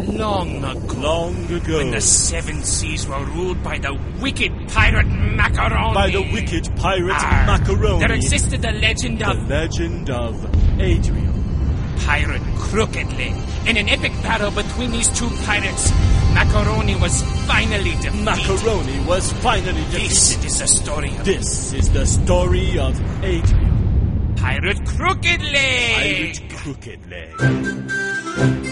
Long ago. Long ago. When the seven seas were ruled by the wicked pirate Macaroni. By the wicked pirate Macaroni. There existed the legend of... The legend of Adriel. Pirate Crooked Leg. In an epic battle between these two pirates, Macaroni was finally defeated. Macaroni was finally defeated. This is the story of... This is the story of Adriel. Pirate Crooked Leg. Pirate Crooked Leg.